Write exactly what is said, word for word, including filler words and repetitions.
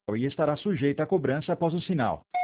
e estará sujeita a cobrança após o sinal.